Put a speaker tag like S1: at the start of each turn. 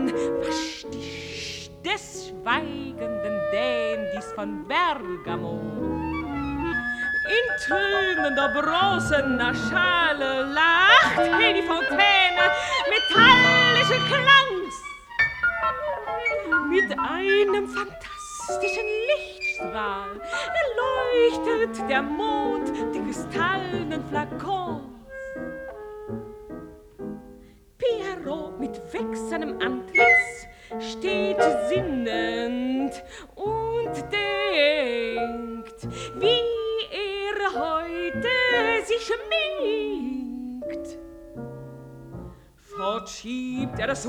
S1: an, was des schweigenden Dandys von Bergamo. In tönender, bronzener Schale lacht die Fontäne metallischen Klangs. Mit einem fantastischen Lichtstrahl erleuchtet der Mond die kristallenen Flakons. Pierrot mit wächsernem Antlitz steht sinnend und denkt, wie er heute sich schminkt. Fort schiebt er das